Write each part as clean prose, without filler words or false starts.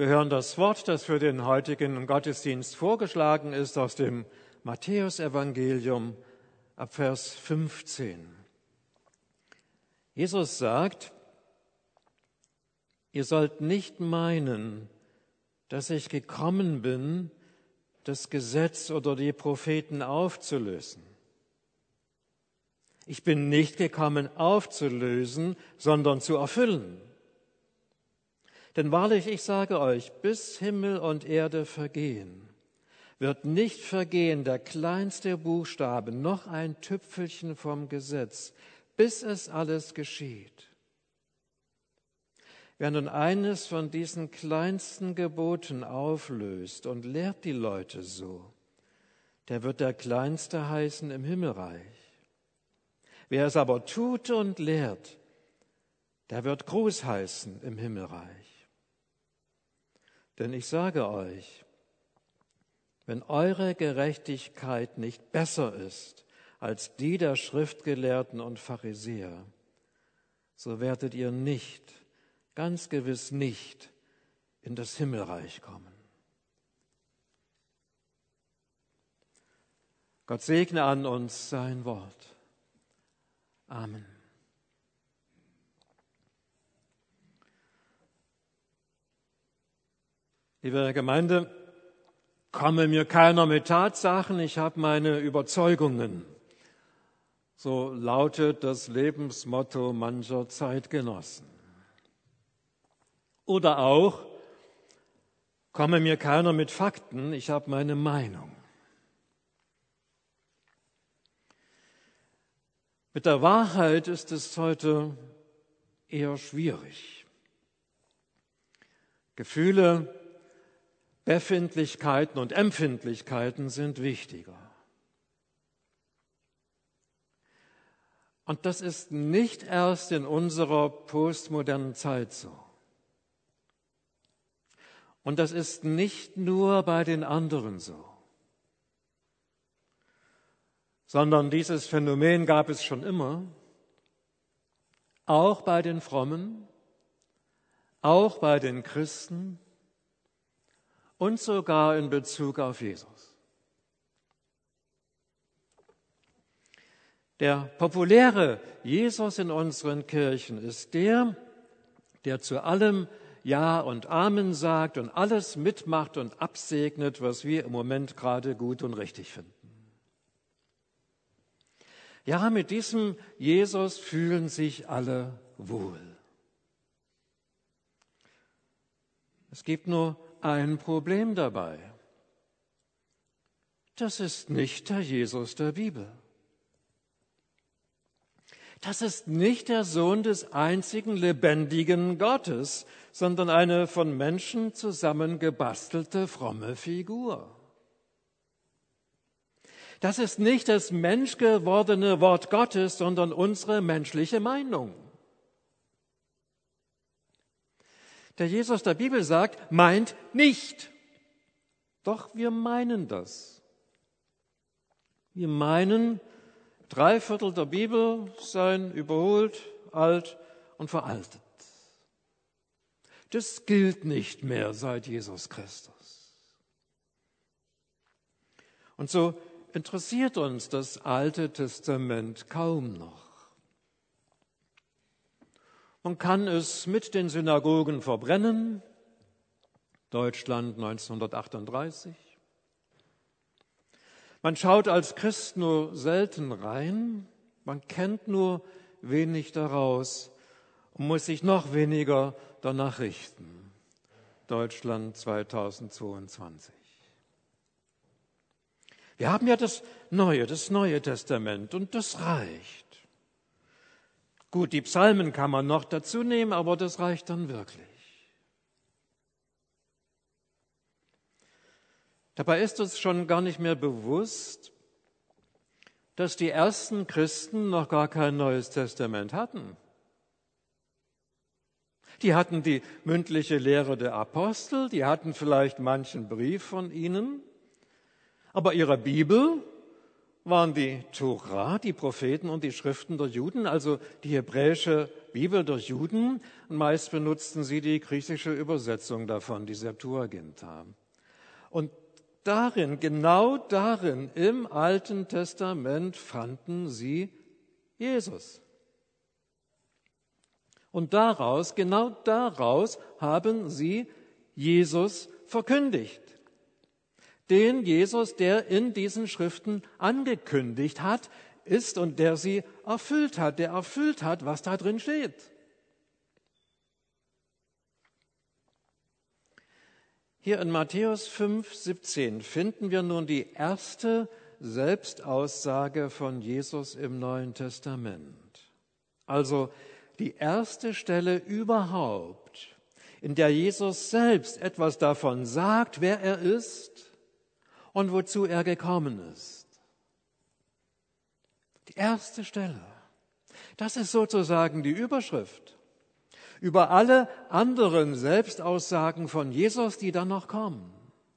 Wir hören das Wort, das für den heutigen Gottesdienst vorgeschlagen ist, aus dem Matthäusevangelium ab Vers 15. Jesus sagt: Ihr sollt nicht meinen, dass ich gekommen bin, das Gesetz oder die Propheten aufzulösen. Ich bin nicht gekommen, aufzulösen, sondern zu erfüllen. Denn wahrlich, ich sage euch, bis Himmel und Erde vergehen, wird nicht vergehen der kleinste Buchstabe, noch ein Tüpfelchen vom Gesetz, bis es alles geschieht. Wer nun eines von diesen kleinsten Geboten auflöst und lehrt die Leute so, der wird der Kleinste heißen im Himmelreich. Wer es aber tut und lehrt, der wird groß heißen im Himmelreich. Denn ich sage euch, wenn eure Gerechtigkeit nicht besser ist als die der Schriftgelehrten und Pharisäer, so werdet ihr nicht, ganz gewiss nicht, in das Himmelreich kommen. Gott segne an uns sein Wort. Amen. Liebe Gemeinde, komme mir keiner mit Tatsachen, ich habe meine Überzeugungen. So lautet das Lebensmotto mancher Zeitgenossen. Oder auch, komme mir keiner mit Fakten, ich habe meine Meinung. Mit der Wahrheit ist es heute eher schwierig. Gefühle, Befindlichkeiten und Empfindlichkeiten sind wichtiger. Und das ist nicht erst in unserer postmodernen Zeit so. Und das ist nicht nur bei den anderen so, sondern dieses Phänomen gab es schon immer, auch bei den Frommen, auch bei den Christen und sogar in Bezug auf Jesus. Der populäre Jesus in unseren Kirchen ist der zu allem Ja und Amen sagt und alles mitmacht und absegnet, was wir im Moment gerade gut und richtig finden. Ja, mit diesem Jesus fühlen sich alle wohl. Es gibt nur ein Problem dabei. Das ist nicht der Jesus der Bibel. Das ist nicht der Sohn des einzigen lebendigen Gottes, sondern eine von Menschen zusammengebastelte fromme Figur. Das ist nicht das menschgewordene Wort Gottes, sondern unsere menschliche Meinung. Der Jesus der Bibel sagt, meint nicht. Doch wir meinen das. Wir meinen, 3/4 der Bibel seien überholt, alt und veraltet. Das gilt nicht mehr seit Jesus Christus. Und so interessiert uns das Alte Testament kaum noch. Man kann es mit den Synagogen verbrennen, Deutschland 1938. Man schaut als Christ nur selten rein, man kennt nur wenig daraus und muss sich noch weniger danach richten. Deutschland 2022. Wir haben ja das Neue Testament und das reicht. Gut, die Psalmen kann man noch dazu nehmen, aber das reicht dann wirklich. Dabei ist uns schon gar nicht mehr bewusst, dass die ersten Christen noch gar kein Neues Testament hatten. Die hatten die mündliche Lehre der Apostel, die hatten vielleicht manchen Brief von ihnen, aber ihre Bibel waren die Tora, die Propheten und die Schriften der Juden, also die hebräische Bibel durch Juden und meist benutzten sie die griechische Übersetzung davon, die Septuaginta. Und darin, genau darin, im Alten Testament fanden sie Jesus. Und genau daraus haben sie Jesus verkündigt. Den Jesus, der in diesen Schriften angekündigt hat, ist und der sie erfüllt hat, der erfüllt hat, was da drin steht. Hier in Matthäus 5,17 finden wir nun die erste Selbstaussage von Jesus im Neuen Testament. Also die erste Stelle überhaupt, in der Jesus selbst etwas davon sagt, wer er ist und wozu er gekommen ist. Die erste Stelle. Das ist sozusagen die Überschrift über alle anderen Selbstaussagen von Jesus, die dann noch kommen.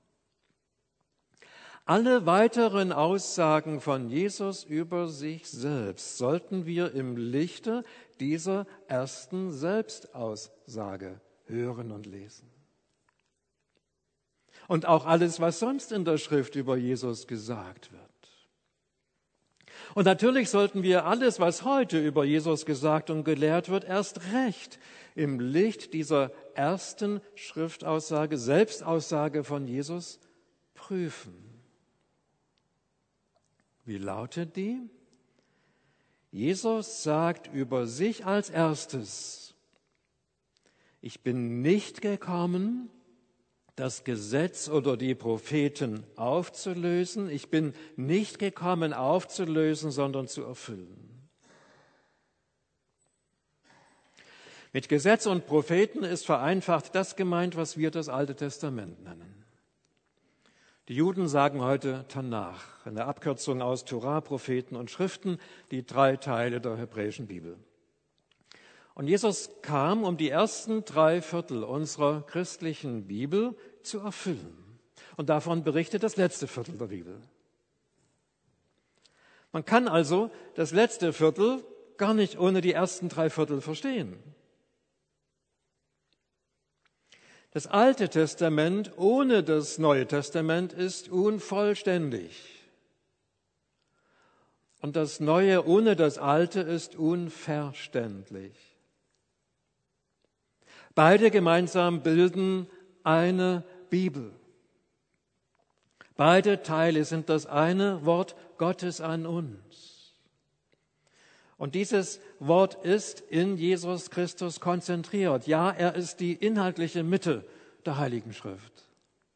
Alle weiteren Aussagen von Jesus über sich selbst sollten wir im Lichte dieser ersten Selbstaussage hören und lesen. Und auch alles, was sonst in der Schrift über Jesus gesagt wird. Und natürlich sollten wir alles, was heute über Jesus gesagt und gelehrt wird, erst recht im Licht dieser ersten Schriftaussage, Selbstaussage von Jesus prüfen. Wie lautet die? Jesus sagt über sich als erstes: Ich bin nicht gekommen, das Gesetz oder die Propheten aufzulösen. Ich bin nicht gekommen, aufzulösen, sondern zu erfüllen. Mit Gesetz und Propheten ist vereinfacht das gemeint, was wir das Alte Testament nennen. Die Juden sagen heute Tanach, eine Abkürzung aus Torah, Propheten und Schriften, die 3 Teile der hebräischen Bibel. Und Jesus kam, um die ersten 3/4 unserer christlichen Bibel zu erfüllen. Und davon berichtet das letzte Viertel der Bibel. Man kann also das letzte Viertel gar nicht ohne die ersten 3/4 verstehen. Das Alte Testament ohne das Neue Testament ist unvollständig. Und das Neue ohne das Alte ist unverständlich. Beide gemeinsam bilden eine Bibel. Beide Teile sind das eine Wort Gottes an uns. Und dieses Wort ist in Jesus Christus konzentriert. Ja, er ist die inhaltliche Mitte der Heiligen Schrift.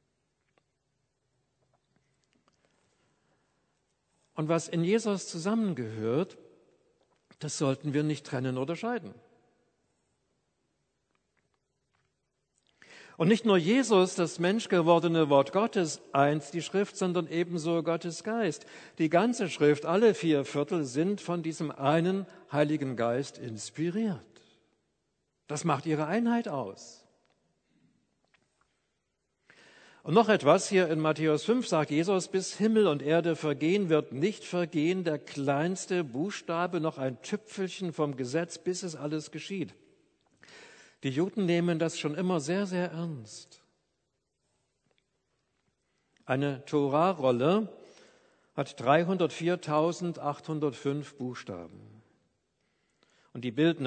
Und was in Jesus zusammengehört, das sollten wir nicht trennen oder scheiden. Und nicht nur Jesus, das menschgewordene Wort Gottes, eint die Schrift, sondern ebenso Gottes Geist. Die ganze Schrift, alle 4/4 sind von diesem einen Heiligen Geist inspiriert. Das macht ihre Einheit aus. Und noch etwas, hier in Matthäus 5 sagt Jesus, bis Himmel und Erde vergehen, wird nicht vergehen der kleinste Buchstabe, noch ein Tüpfelchen vom Gesetz, bis es alles geschieht. Die Juden nehmen das schon immer sehr, sehr ernst. Eine Torah-Rolle hat 304.805 Buchstaben. Und die bilden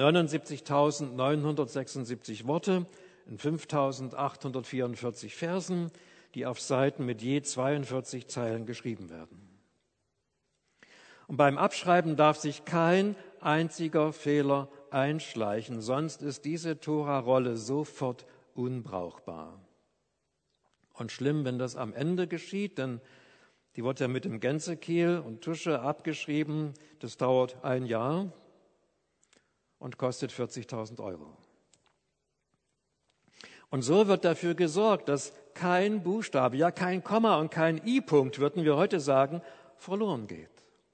79.976 Worte in 5.844 Versen, die auf Seiten mit je 42 Zeilen geschrieben werden. Und beim Abschreiben darf sich kein einziger Fehler einschleichen, sonst ist diese Tora-Rolle sofort unbrauchbar. Und schlimm, wenn das am Ende geschieht, denn die wird ja mit dem Gänsekiel und Tusche abgeschrieben. Das dauert 1 Jahr und kostet 40.000 Euro. Und so wird dafür gesorgt, dass kein Buchstabe, ja kein Komma und kein I-Punkt, würden wir heute sagen, verloren geht.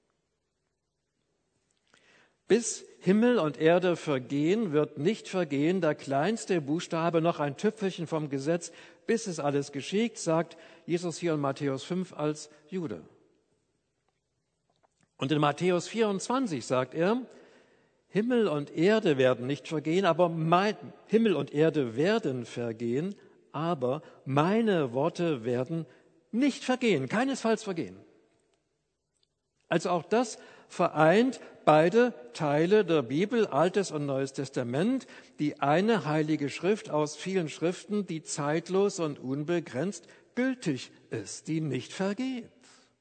Bis Himmel und Erde vergehen, wird nicht vergehen der kleinste Buchstabe, noch ein Tüpfelchen vom Gesetz, bis es alles geschieht, sagt Jesus hier in Matthäus 5 als Jude. Und in Matthäus 24 sagt er, Himmel und Erde werden nicht vergehen, aber Himmel und Erde werden vergehen, aber meine Worte werden nicht vergehen, keinesfalls vergehen. Also auch das vereint beide Teile der Bibel, Altes und Neues Testament, die eine heilige Schrift aus vielen Schriften, die zeitlos und unbegrenzt gültig ist, die nicht vergeht.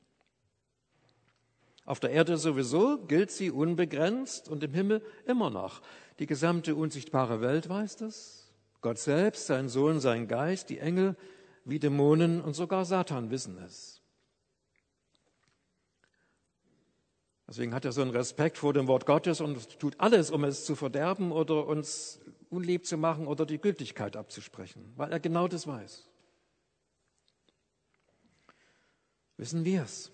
Auf der Erde sowieso gilt sie unbegrenzt und im Himmel immer noch. Die gesamte unsichtbare Welt weiß das. Gott selbst, sein Sohn, sein Geist, die Engel, wie Dämonen und sogar Satan wissen es. Deswegen hat er so einen Respekt vor dem Wort Gottes und tut alles, um es zu verderben oder uns unlieb zu machen oder die Gültigkeit abzusprechen, weil er genau das weiß. Wissen wir es?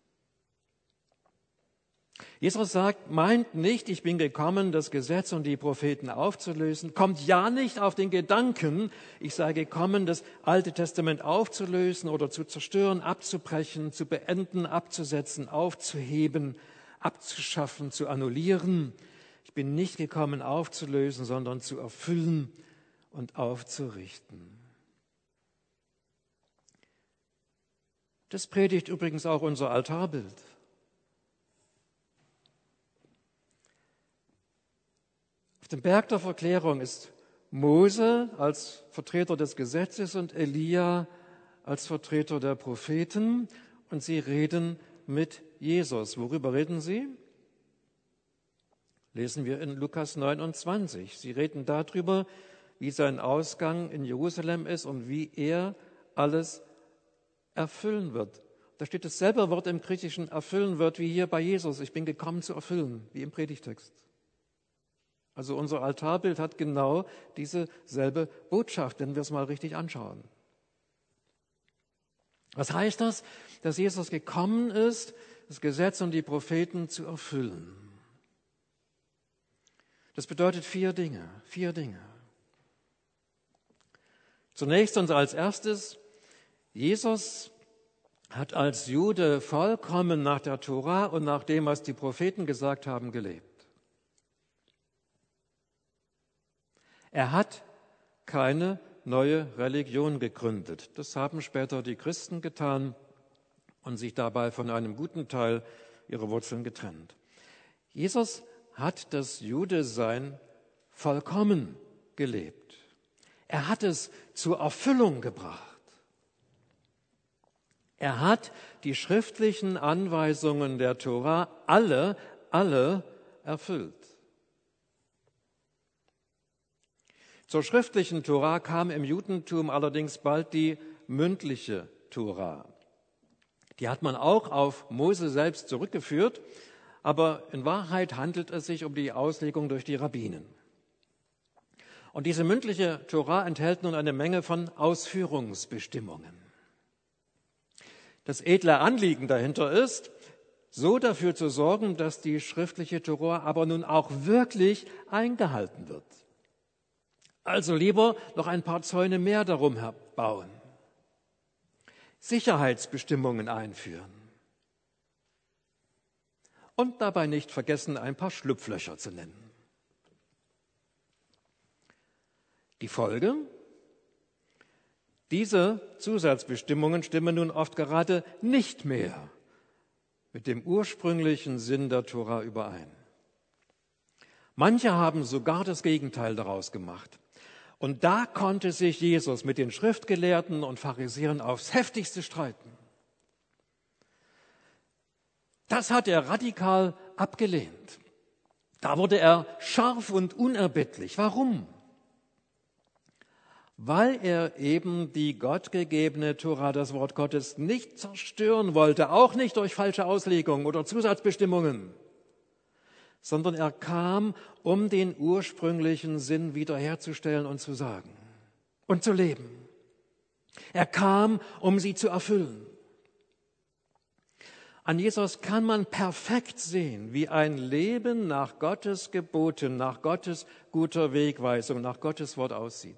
Jesus sagt, meint nicht, ich bin gekommen, das Gesetz und die Propheten aufzulösen. Kommt ja nicht auf den Gedanken, ich sei gekommen, das Alte Testament aufzulösen oder zu zerstören, abzubrechen, zu beenden, abzusetzen, aufzuheben, abzuschaffen, zu annullieren. Ich bin nicht gekommen, aufzulösen, sondern zu erfüllen und aufzurichten. Das predigt übrigens auch unser Altarbild. Auf dem Berg der Verklärung ist Mose als Vertreter des Gesetzes und Elia als Vertreter der Propheten und sie reden mit Jesus. Worüber reden sie? Lesen wir in Lukas 29. Sie reden darüber, wie sein Ausgang in Jerusalem ist und wie er alles erfüllen wird. Da steht dasselbe Wort im Griechischen, erfüllen wird, wie hier bei Jesus. Ich bin gekommen zu erfüllen, wie im Predigtext. Also unser Altarbild hat genau diese selbe Botschaft, wenn wir es mal richtig anschauen. Was heißt das? Dass Jesus gekommen ist, das Gesetz und die Propheten zu erfüllen. Das bedeutet vier Dinge. Zunächst und als erstes, Jesus hat als Jude vollkommen nach der Tora und nach dem, was die Propheten gesagt haben, gelebt. Er hat keine neue Religion gegründet. Das haben später die Christen getan und sich dabei von einem guten Teil ihrer Wurzeln getrennt. Jesus hat das Judesein vollkommen gelebt. Er hat es zur Erfüllung gebracht. Er hat die schriftlichen Anweisungen der Tora alle erfüllt. Zur schriftlichen Tora kam im Judentum allerdings bald die mündliche Tora. Die hat man auch auf Mose selbst zurückgeführt, aber in Wahrheit handelt es sich um die Auslegung durch die Rabbinen. Und diese mündliche Tora enthält nun eine Menge von Ausführungsbestimmungen. Das edle Anliegen dahinter ist, so dafür zu sorgen, dass die schriftliche Tora aber nun auch wirklich eingehalten wird. Also lieber noch ein paar Zäune mehr darum bauen, Sicherheitsbestimmungen einführen und dabei nicht vergessen, ein paar Schlupflöcher zu nennen. Die Folge? Diese Zusatzbestimmungen stimmen nun oft gerade nicht mehr mit dem ursprünglichen Sinn der Tora überein. Manche haben sogar das Gegenteil daraus gemacht. Und da konnte sich Jesus mit den Schriftgelehrten und Pharisäern aufs Heftigste streiten. Das hat er radikal abgelehnt. Da wurde er scharf und unerbittlich. Warum? Weil er eben die gottgegebene Tora, das Wort Gottes, nicht zerstören wollte, auch nicht durch falsche Auslegungen oder Zusatzbestimmungen, sondern er kam, um den ursprünglichen Sinn wiederherzustellen und zu sagen und zu leben. Er kam, um sie zu erfüllen. An Jesus kann man perfekt sehen, wie ein Leben nach Gottes Geboten, nach Gottes guter Wegweisung, nach Gottes Wort aussieht.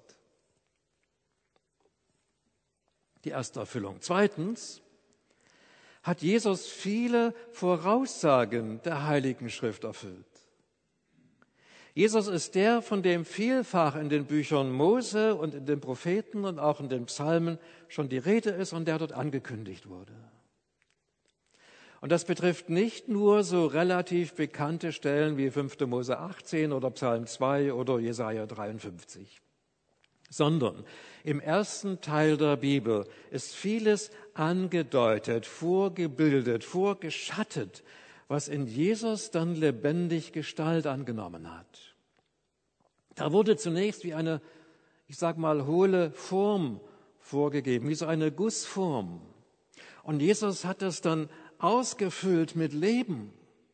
Die erste Erfüllung. Zweitens hat Jesus viele Voraussagen der Heiligen Schrift erfüllt. Jesus ist der, von dem vielfach in den Büchern Mose und in den Propheten und auch in den Psalmen schon die Rede ist und der dort angekündigt wurde. Und das betrifft nicht nur so relativ bekannte Stellen wie 5. Mose 18 oder Psalm 2 oder Jesaja 53, sondern im ersten Teil der Bibel ist vieles angedeutet, vorgebildet, vorgeschattet, was in Jesus dann lebendig Gestalt angenommen hat. Da wurde zunächst wie eine, ich sag mal, hohle Form vorgegeben, wie so eine Gussform. Und Jesus hat das dann ausgefüllt mit Leben.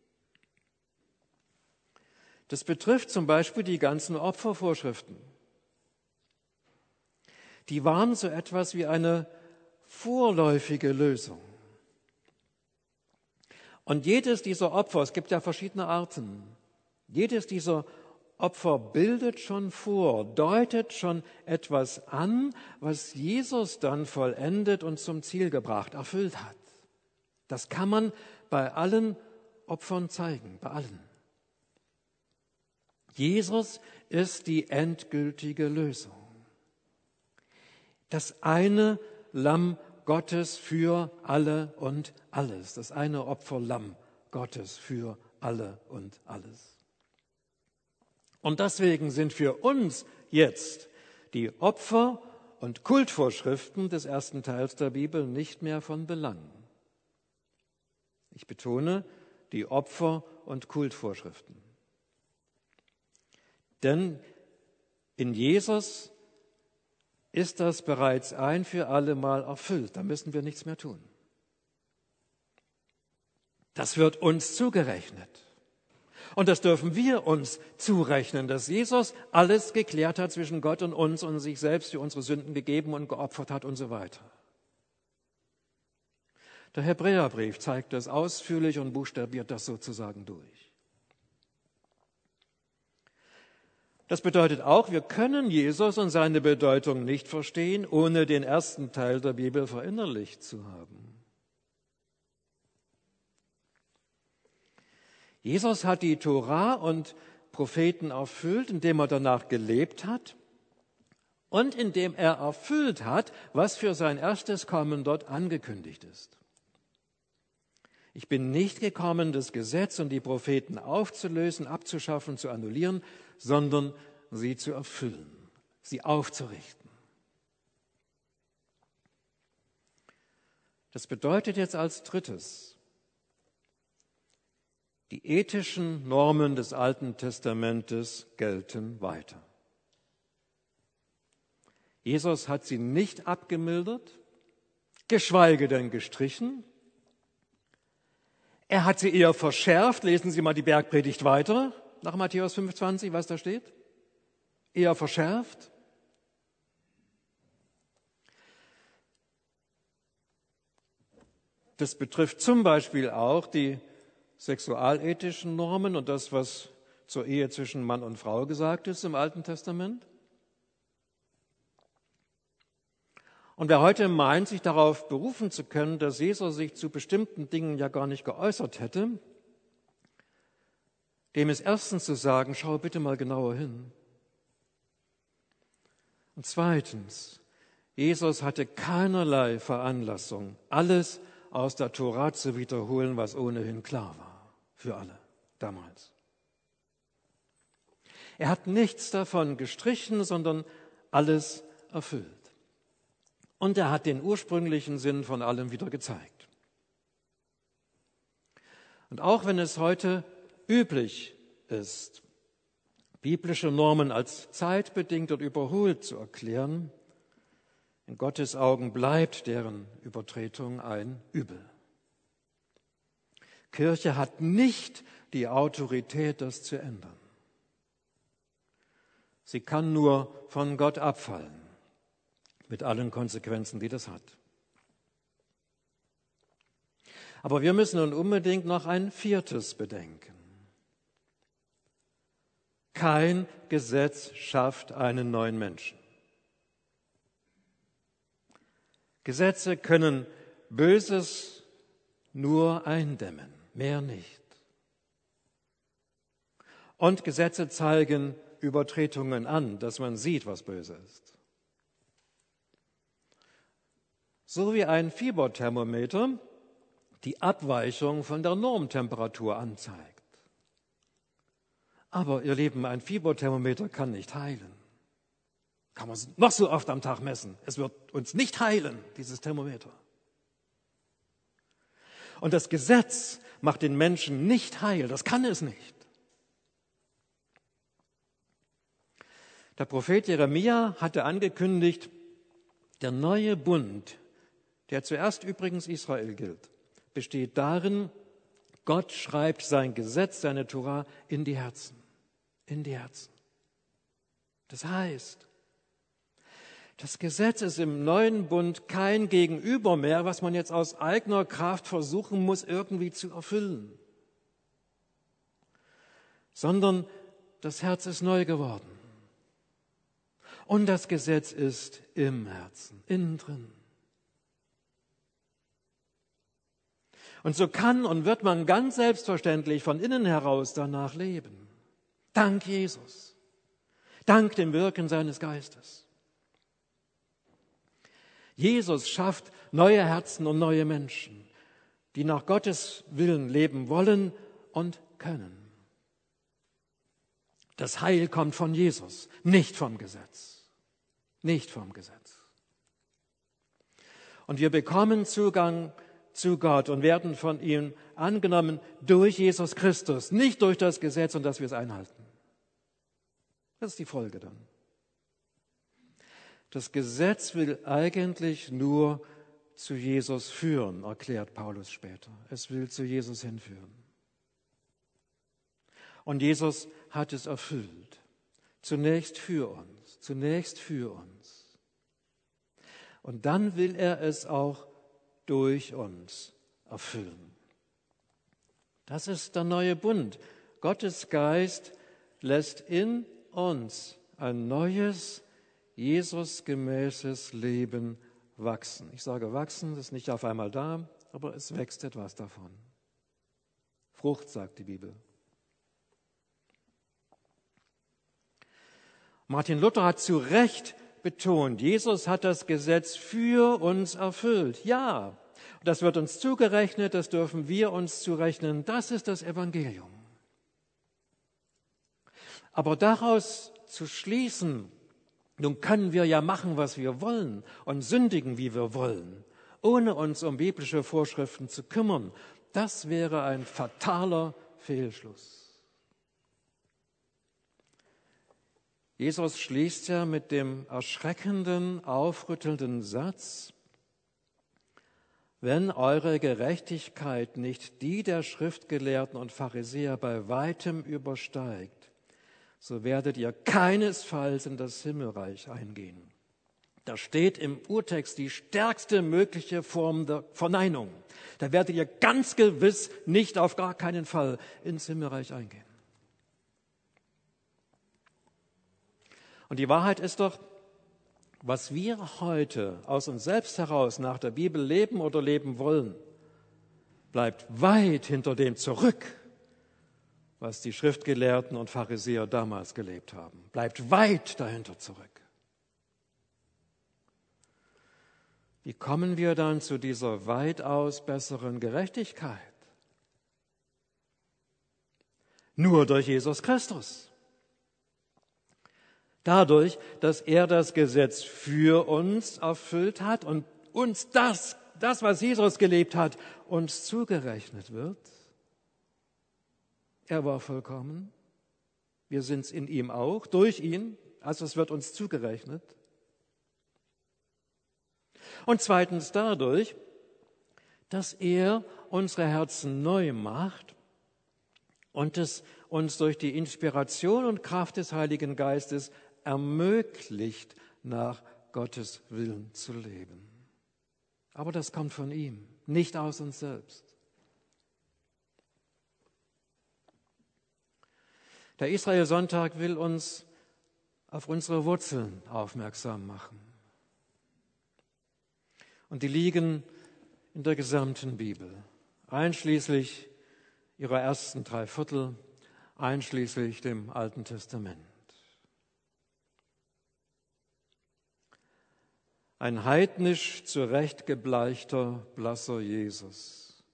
Das betrifft zum Beispiel die ganzen Opfervorschriften. Die waren so etwas wie eine vorläufige Lösung. Und jedes dieser Opfer, es gibt ja verschiedene Arten, jedes dieser Opfer bildet schon vor, deutet schon etwas an, was Jesus dann vollendet und zum Ziel gebracht, erfüllt hat. Das kann man bei allen Opfern zeigen, bei allen. Jesus ist die endgültige Lösung. Das eine Lamm Gottes für alle und alles. Das eine Opferlamm Gottes für alle und alles. Und deswegen sind für uns jetzt die Opfer- und Kultvorschriften des ersten Teils der Bibel nicht mehr von Belang. Ich betone, die Opfer- und Kultvorschriften. Denn in Jesus ist das bereits ein für alle Mal erfüllt. Da müssen wir nichts mehr tun. Das wird uns zugerechnet. Und das dürfen wir uns zurechnen, dass Jesus alles geklärt hat zwischen Gott und uns und sich selbst für unsere Sünden gegeben und geopfert hat und so weiter. Der Hebräerbrief zeigt das ausführlich und buchstabiert das sozusagen durch. Das bedeutet auch, wir können Jesus und seine Bedeutung nicht verstehen, ohne den ersten Teil der Bibel verinnerlicht zu haben. Jesus hat die Tora und Propheten erfüllt, indem er danach gelebt hat und indem er erfüllt hat, was für sein erstes Kommen dort angekündigt ist. Ich bin nicht gekommen, das Gesetz und die Propheten aufzulösen, abzuschaffen, zu annullieren, sondern sie zu erfüllen, sie aufzurichten. Das bedeutet jetzt als drittes, die ethischen Normen des Alten Testamentes gelten weiter. Jesus hat sie nicht abgemildert, geschweige denn gestrichen. Er hat sie eher verschärft. Lesen Sie mal die Bergpredigt weiter, nach Matthäus 25, was da steht. Eher verschärft. Das betrifft zum Beispiel auch die sexualethischen Normen und das, was zur Ehe zwischen Mann und Frau gesagt ist im Alten Testament. Und wer heute meint, sich darauf berufen zu können, dass Jesus sich zu bestimmten Dingen ja gar nicht geäußert hätte, dem ist erstens zu sagen, schau bitte mal genauer hin. Und zweitens, Jesus hatte keinerlei Veranlassung, alles aus der Tora zu wiederholen, was ohnehin klar war für alle damals. Er hat nichts davon gestrichen, sondern alles erfüllt. Und er hat den ursprünglichen Sinn von allem wieder gezeigt. Und auch wenn es heute üblich ist, biblische Normen als zeitbedingt und überholt zu erklären, in Gottes Augen bleibt deren Übertretung ein Übel. Kirche hat nicht die Autorität, das zu ändern. Sie kann nur von Gott abfallen, mit allen Konsequenzen, die das hat. Aber wir müssen nun unbedingt noch ein viertes bedenken. Kein Gesetz schafft einen neuen Menschen. Gesetze können Böses nur eindämmen, mehr nicht. Und Gesetze zeigen Übertretungen an, dass man sieht, was böse ist. So wie ein Fieberthermometer die Abweichung von der Normtemperatur anzeigt. Aber ihr Lieben, ein Fieberthermometer kann nicht heilen. Kann man noch so oft am Tag messen. Es wird uns nicht heilen, dieses Thermometer. Und das Gesetz macht den Menschen nicht heil. Das kann es nicht. Der Prophet Jeremia hatte angekündigt, der neue Bund, der zuerst übrigens Israel gilt, besteht darin, Gott schreibt sein Gesetz, seine Tora in die Herzen. In die Herzen. Das heißt, das Gesetz ist im neuen Bund kein Gegenüber mehr, was man jetzt aus eigener Kraft versuchen muss, irgendwie zu erfüllen. Sondern das Herz ist neu geworden. Und das Gesetz ist im Herzen, innen drin. Und so kann und wird man ganz selbstverständlich von innen heraus danach leben. Dank Jesus. Dank dem Wirken seines Geistes. Jesus schafft neue Herzen und neue Menschen, die nach Gottes Willen leben wollen und können. Das Heil kommt von Jesus, nicht vom Gesetz. Nicht vom Gesetz. Und wir bekommen Zugang zu Gott und werden von ihm angenommen durch Jesus Christus, nicht durch das Gesetz und dass wir es einhalten. Das ist die Folge dann. Das Gesetz will eigentlich nur zu Jesus führen, erklärt Paulus später. Es will zu Jesus hinführen. Und Jesus hat es erfüllt. Zunächst für uns, zunächst für uns. Und dann will er es auch durch uns erfüllen. Das ist der neue Bund. Gottes Geist lässt in uns ein neues, Jesusgemäßes Leben wachsen. Ich sage wachsen, das ist nicht auf einmal da, aber es wächst etwas davon. Frucht, sagt die Bibel. Martin Luther hat zu Recht betont, Jesus hat das Gesetz für uns erfüllt. Ja, das wird uns zugerechnet, das dürfen wir uns zurechnen. Das ist das Evangelium. Aber daraus zu schließen, nun können wir ja machen, was wir wollen und sündigen, wie wir wollen, ohne uns um biblische Vorschriften zu kümmern, das wäre ein fataler Fehlschluss. Jesus schließt ja mit dem erschreckenden, aufrüttelnden Satz: Wenn eure Gerechtigkeit nicht die der Schriftgelehrten und Pharisäer bei weitem übersteigt, so werdet ihr keinesfalls in das Himmelreich eingehen. Da steht im Urtext die stärkste mögliche Form der Verneinung. Da werdet ihr ganz gewiss nicht, auf gar keinen Fall ins Himmelreich eingehen. Und die Wahrheit ist doch, was wir heute aus uns selbst heraus nach der Bibel leben oder leben wollen, bleibt weit hinter dem zurück, was die Schriftgelehrten und Pharisäer damals gelebt haben. Bleibt weit dahinter zurück. Wie kommen wir dann zu dieser weitaus besseren Gerechtigkeit? Nur durch Jesus Christus. Dadurch, dass er das Gesetz für uns erfüllt hat und uns das, was Jesus gelebt hat, uns zugerechnet wird. Er war vollkommen. Wir sind es in ihm auch, durch ihn. Also es wird uns zugerechnet. Und zweitens dadurch, dass er unsere Herzen neu macht und es uns durch die Inspiration und Kraft des Heiligen Geistes ermöglicht, nach Gottes Willen zu leben. Aber das kommt von ihm, nicht aus uns selbst. Der Israel-Sonntag will uns auf unsere Wurzeln aufmerksam machen. Und die liegen in der gesamten Bibel, einschließlich ihrer ersten 3 Viertel, einschließlich dem Alten Testament. Ein heidnisch zurechtgebleichter, blasser Jesus.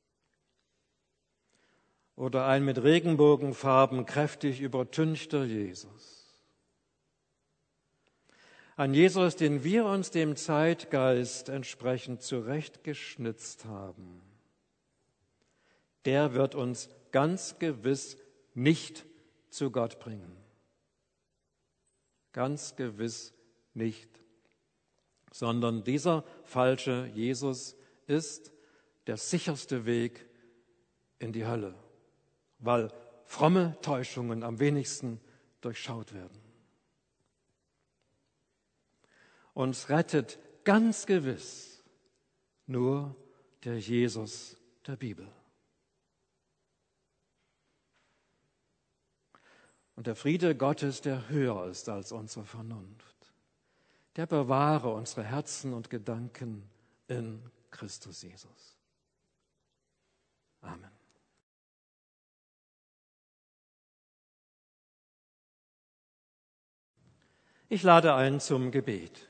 Oder ein mit Regenbogenfarben kräftig übertünchter Jesus. Ein Jesus, den wir uns dem Zeitgeist entsprechend zurechtgeschnitzt haben. Der wird uns ganz gewiss nicht zu Gott bringen. Ganz gewiss nicht. Sondern dieser falsche Jesus ist der sicherste Weg in die Hölle, weil fromme Täuschungen am wenigsten durchschaut werden. Uns rettet ganz gewiss nur der Jesus der Bibel. Und der Friede Gottes, der höher ist als unsere Vernunft, der bewahre unsere Herzen und Gedanken in Christus Jesus. Amen. Ich lade ein zum Gebet.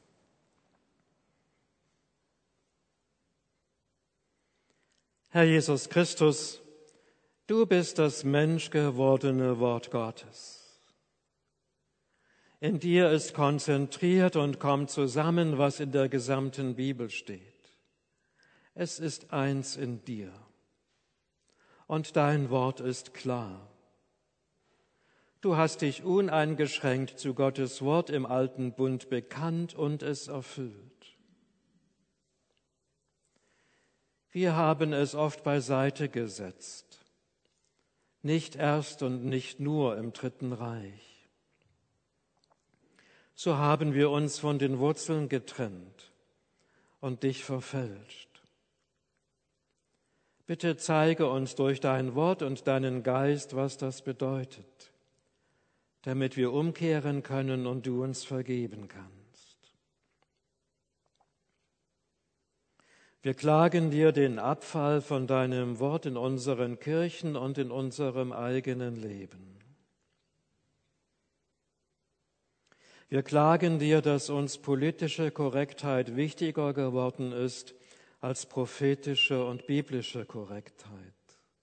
Herr Jesus Christus, du bist das menschgewordene Wort Gottes. In dir ist konzentriert und kommt zusammen, was in der gesamten Bibel steht. Es ist eins in dir. Und dein Wort ist klar. Du hast dich uneingeschränkt zu Gottes Wort im alten Bund bekannt und es erfüllt. Wir haben es oft beiseite gesetzt, nicht erst und nicht nur im Dritten Reich. So haben wir uns von den Wurzeln getrennt und dich verfälscht. Bitte zeige uns durch dein Wort und deinen Geist, was das bedeutet, damit wir umkehren können und du uns vergeben kannst. Wir klagen dir den Abfall von deinem Wort in unseren Kirchen und in unserem eigenen Leben. Wir klagen dir, dass uns politische Korrektheit wichtiger geworden ist als prophetische und biblische Korrektheit.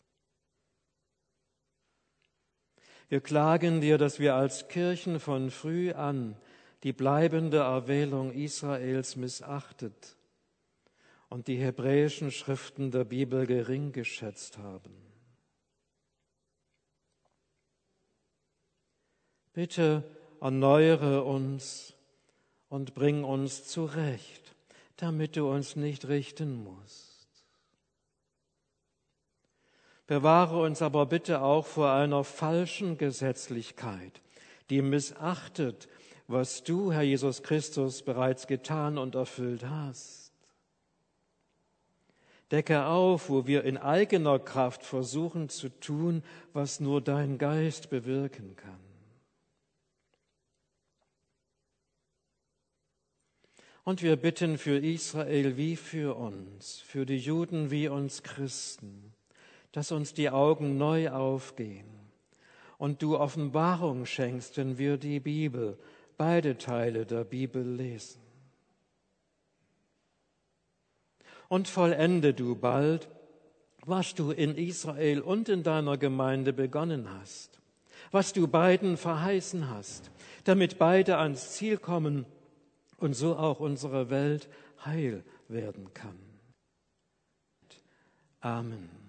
Wir klagen dir, dass wir als Kirchen von früh an die bleibende Erwählung Israels missachtet und die hebräischen Schriften der Bibel gering geschätzt haben. Bitte erneuere uns und bring uns zurecht, damit du uns nicht richten musst. Bewahre uns aber bitte auch vor einer falschen Gesetzlichkeit, die missachtet, was du, Herr Jesus Christus, bereits getan und erfüllt hast. Decke auf, wo wir in eigener Kraft versuchen zu tun, was nur dein Geist bewirken kann. Und wir bitten für Israel wie für uns, für die Juden wie uns Christen, dass uns die Augen neu aufgehen und du Offenbarung schenkst, wenn wir die Bibel, beide Teile der Bibel lesen. Und vollende du bald, was du in Israel und in deiner Gemeinde begonnen hast, was du beiden verheißen hast, damit beide ans Ziel kommen und so auch unsere Welt heil werden kann. Amen.